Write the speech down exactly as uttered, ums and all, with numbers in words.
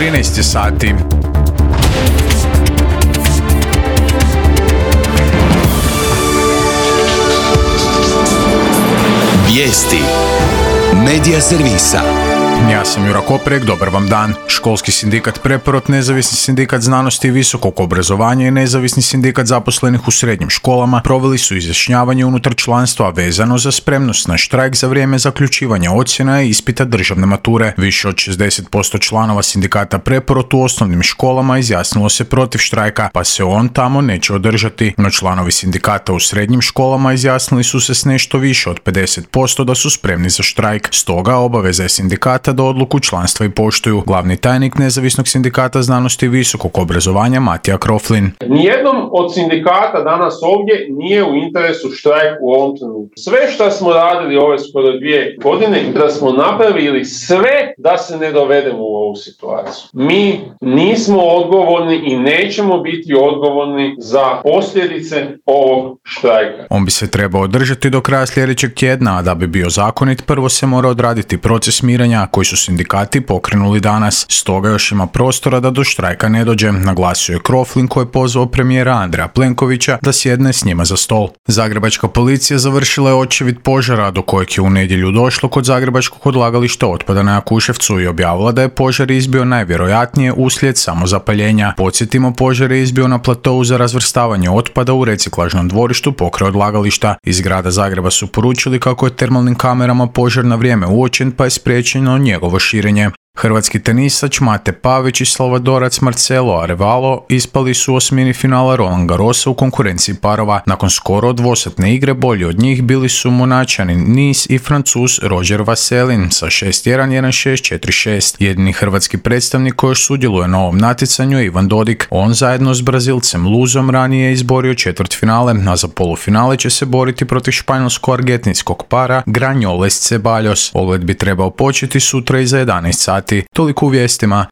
trinaest je sati. Vijesti Medija servisa. Ja sam Jura Koprek, dobar vam dan. Školski sindikat Preporod, Nezavisni sindikat znanosti i visokog obrazovanja i Nezavisni sindikat zaposlenih u srednjim školama proveli su izjašnjavanje unutar članstva vezano za spremnost na štrajk za vrijeme zaključivanja ocjena i ispita državne mature. Više od šezdeset posto članova sindikata Preporod u osnovnim školama izjasnilo se protiv štrajka, pa se on tamo neće održati. No članovi sindikata u srednjim školama izjasnili su se s nešto više od pedeset posto da su spremni za štrajk. Stoga obaveza je sindikata da odluku članstva i poštuju. Glavni tajnik Nezavisnog sindikata znanosti i visokog obrazovanja Matija Kroflin. Nijednom od sindikata danas ovdje nije u interesu štrajk u ovom trenutku. Sve što smo radili ove skoro dvije godine, da smo napravili sve da se ne dovedemo u ovu situaciju. Mi nismo odgovorni i nećemo biti odgovorni za posljedice ovog štrajka. On bi se trebao održati do kraja sljedećeg tjedna, a da bi bio zakonit, prvo se mora odraditi proces mirenja koji su sindikati pokrenuli danas. Stoga još ima prostora da do štrajka ne dođe, naglasio je Kroflin koji je pozvao premijera Andreja Plenkovića da sjedne s njima za stol. Zagrebačka policija završila je očevid požara do kojeg je u nedjelju došlo kod zagrebačkog odlagališta otpada na Jakuševcu i objavila da je požar izbio najvjerojatnije uslijed samozapaljenja. Podsjetimo, požar je izbio na platovu za razvrstavanje otpada u reciklažnom dvorištu pokraj odlagališta. Iz grada Zagreba su poručili kako je termalnim kamerama požar na vrijeme uočen, pa je spriječeno njegovo širenje. Hrvatski tenisač Mate Pavić i Salvadorac Marcelo Arevalo ispali su osmini finala Roland Garrosa u konkurenciji parova. Nakon skoro dvosatne igre bolji od njih bili su Monačanin Nice i Francuz Roger Vasselin sa šest jedan, jedan šest, četiri šest. Jedini hrvatski predstavnik koji još sudjeluje na ovom natjecanju je Ivan Dodig. On zajedno s Brazilcem Luzom ranije je izborio četvrtfinale, a za polufinale će se boriti protiv španjolsko-argentinskog para Granjoles Ceballos. Ogled bi trebao početi sutra iza jedanaest sati. Toliko u vijestima.